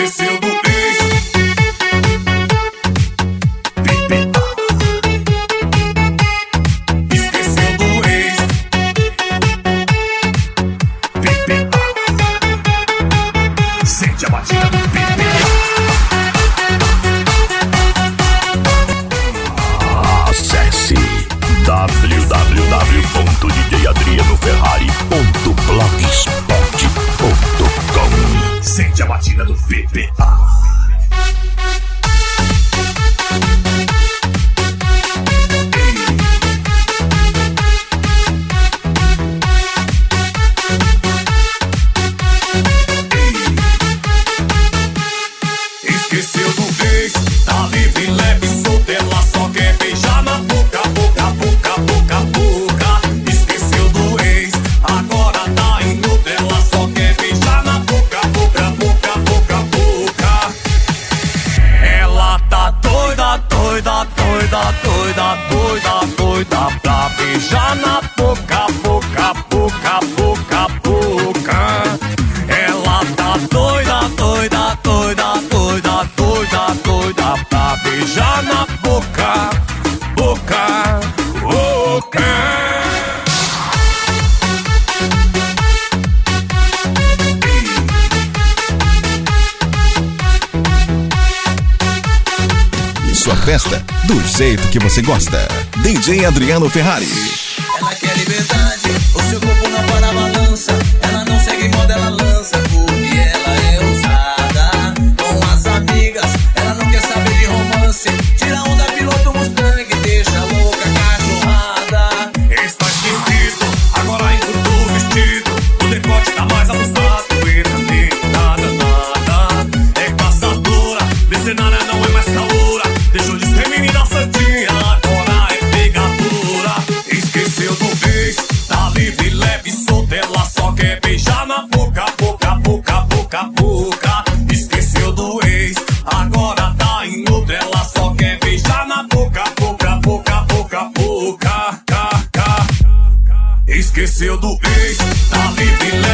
Esqueceu do ex. Esqueceu do ex. Sente a batida do Acesse www.djadrianoferrari.blogspot.com. Sente a batida do PPA. Esqueceu do ex, tá livre, leve, solta, ela só quer beijar na boca, boca, boca, boca, boca. Esqueceu do ex, agora tá indo dela, só quer beijar na boca, boca, boca, boca, boca. Ela tá doida, doida, doida, doida, doida, doida pra beijar na boca, boca, boca, boca, boca. Ela tá doida, doida, doida, doida, doida, doida pra beijar na boca, boca, boca. Sua festa do jeito que você gosta. DJ Adriano Ferrari. Ela quer liberdade, o seu corpo não para a balança. Ela não segue moda, ela lança, porque ela é ousada. Com as amigas, ela não quer saber de romance. Tira onda, piloto Mustang, deixa louca cachorrada. Está esquisito, agora encurtou o vestido. O decote tá mais abusado. Nem nada, nada. É caçadora, mercenária não é mais caloura. Deixou de ser menina santinha, agora é pegadora. Esqueceu do ex, tá livre, leve, solta, ela só quer beijar na boca, boca, boca, boca, boca. Esqueceu do ex, agora tá em outra, ela só quer beijar na boca, boca, boca, boca, boca, ca, ca. Esqueceu do ex, tá livre,